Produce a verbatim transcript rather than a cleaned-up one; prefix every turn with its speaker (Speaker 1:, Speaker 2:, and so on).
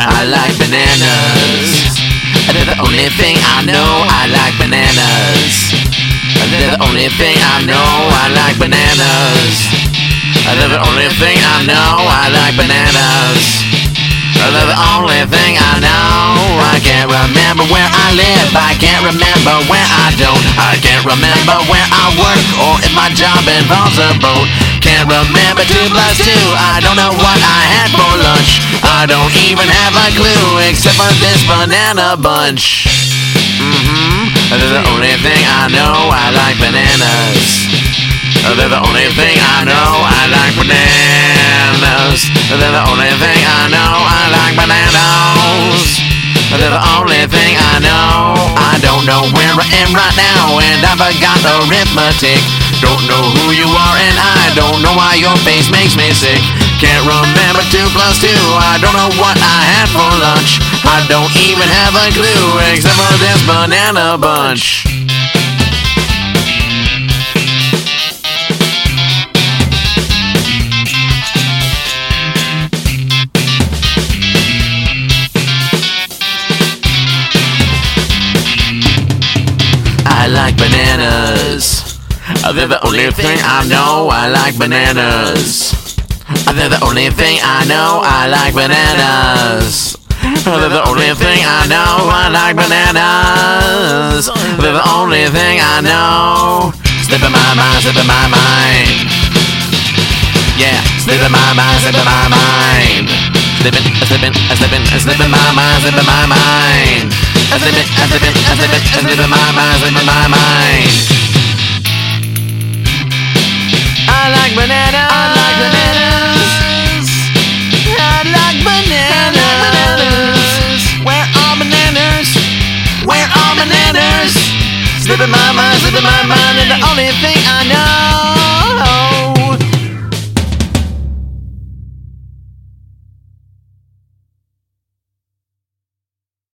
Speaker 1: I like bananas. They're the only thing I know. I like bananas. They're the only thing I know. I like bananas. They're the only thing I know. I like bananas. They're the only thing I know. I can't remember where I live. I can't remember where I don't. I can't remember where I work or if my job involves a boat. Can't remember two plus two. I don't know what I had for lunch. I don't even have a clue except for this banana bunch. Mm-hmm. They're the only thing I know. I like bananas. They're the only thing I know. I like bananas. They're the only thing I know. I like bananas. They're the only thing I know. I don't know where I am right now, and I forgot arithmetic. Don't know who you are, and I don't know why your face makes me sick. Can't remember two plus two. I don't know what I had for lunch. I don't even have a clue except for this banana bunch. I like bananas. They're the only thing I know. I like bananas. They're the only thing I know. I like bananas. They're the only thing I know. I like bananas. They're the only thing I know. Slip in my mind, slip in my mind. Yeah, slip in my mind, slip in my mind. Slippin', slippin', slippin', slippin' my mind, slippin' my mind. Slippin', slippin', slippin', slippin' my mind, slippin' my mind. I like bananas. I like bananas. I like bananas. Where are bananas? Where are bananas? Slippin' my mind, slippin' my